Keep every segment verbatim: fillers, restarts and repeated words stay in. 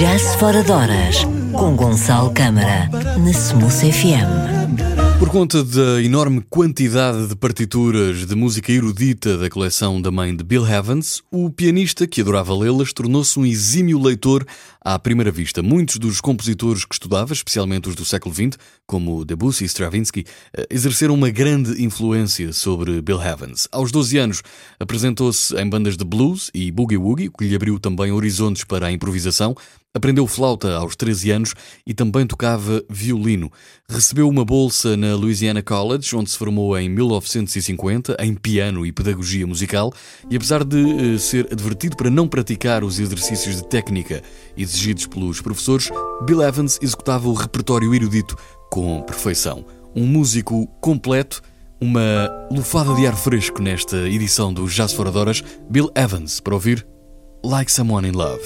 Jazz Fora de Horas, com Gonçalo Câmara, na Smooth F M. Por conta da enorme quantidade de partituras de música erudita da coleção da mãe de Bill Evans, o pianista, que adorava lê-las, tornou-se um exímio leitor à primeira vista. Muitos dos compositores que estudava, especialmente os do século vinte, como Debussy e Stravinsky, exerceram uma grande influência sobre Bill Evans. Aos doze anos, apresentou-se em bandas de blues e boogie-woogie, o que lhe abriu também horizontes para a improvisação. Aprendeu flauta aos treze anos e também tocava violino. Recebeu uma bolsa na Louisiana College, onde se formou em mil novecentos e cinquenta, em piano e pedagogia musical, e apesar de uh, ser advertido para não praticar os exercícios de técnica exigidos pelos professores, Bill Evans executava o repertório erudito com perfeição. Um músico completo, uma lufada de ar fresco nesta edição do Jazz Fora de Horas. Bill Evans, para ouvir Like Someone in Love.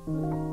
Thank